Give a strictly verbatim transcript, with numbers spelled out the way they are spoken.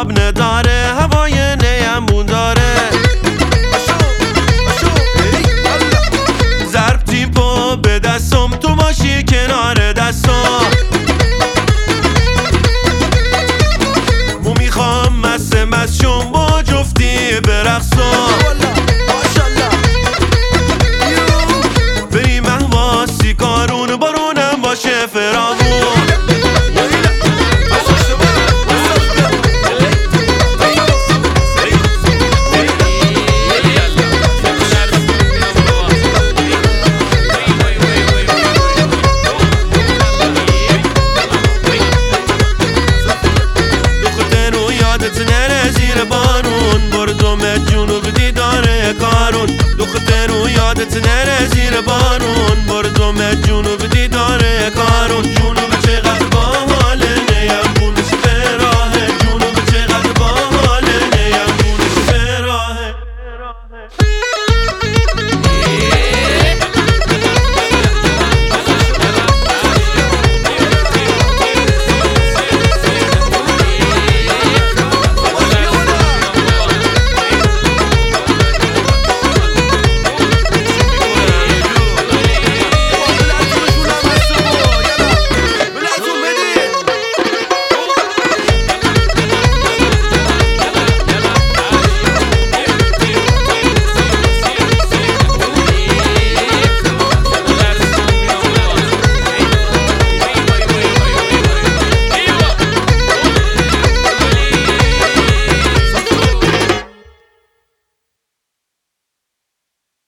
آب نداره، هوای نیمون داره. ضرب تیمپو به دستم، تو باشی کنار دستم. مو میخوام مست مست شم با جفتی برقصم. بریم احواسی کارون، بارونم باشه فراوون. زیر بارون بردم جنوب دیدار کارون. دختر و یادت نره زیر بارون بردم جنوب دیدار کارون. جنوب چقدر